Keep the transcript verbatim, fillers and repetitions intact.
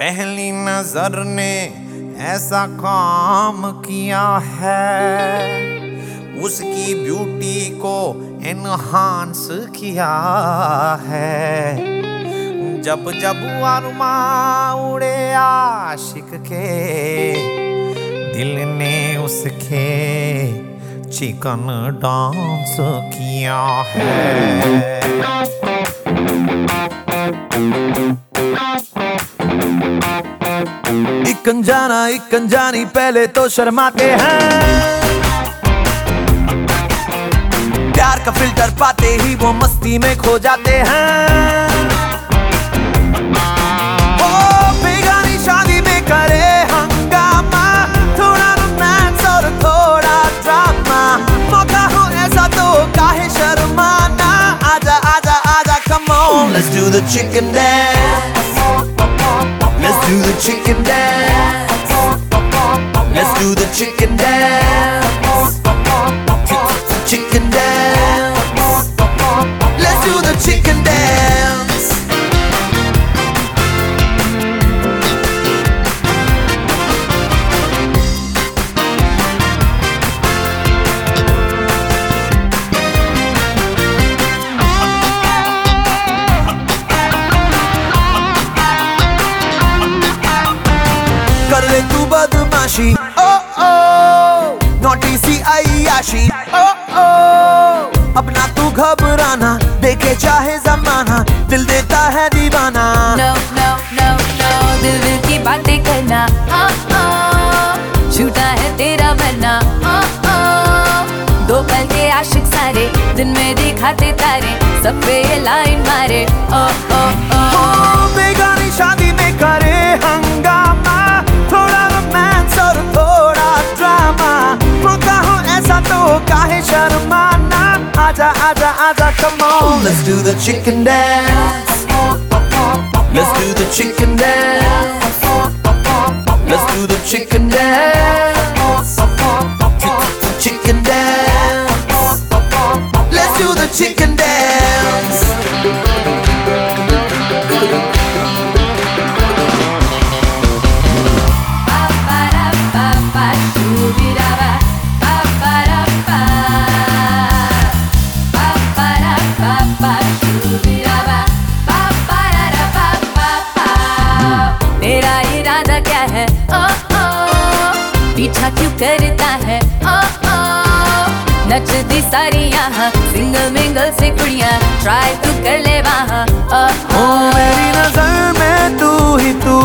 पहली नजर ने ऐसा काम किया है, उसकी ब्यूटी को एनहांस किया है। जब जब अरमां उड़े आशिक के, दिल ने उसके चिकन डांस किया है। एक अनजाना एक अनजानी पहले तो शर्माते हैं, प्यार का फिल्टर पाते ही वो मस्ती में खो जाते हैं। ओ बेगानी शादी में करे हंगामा, थोड़ा रोमांस और थोड़ा ड्रामा। मौका हो ऐसा तो काहे शर्माना, आजा आजा आजा come on, let's do the chicken dance, let's do the chicken dance, let's do the chicken dance, chicken dance, let's do the chicken dance. कर ले तू बदमाशी, ओ ओ नोटी सी अय्याशी, ओ ओ अपना तू घबराना, देखे चाहे जमाना, दिल देता है दीवाना। No no no no दिल दिल की बातें करना, ओ ओ झूठा है तेरा बनना, ओ ओ दो पल के आशिक सारे दिन में दिखाते तारे, सब पे ये लाइन मारे, ओ ओ ओ बेगानी शादी में करे हंगामा, थोड़ा रोमांस और थोड़ा ड्रामा। मौका हो ऐसा तो काहे शर्माना, आजा आजा आजा come on, let's do the chicken dance, let's do the chicken dance, let's do the chicken dance, chicken dance, let's do the chicken dance. तेरा इरादा क्या है, ओ ओ पीछा क्यों करता है, ओ ओ नचती सारी यहाँ सिंगल मिंगल से कुड़ियाँ, ट्राई तू कर ले वहाँ, ओ ओ मेरी नजर में तू ही तू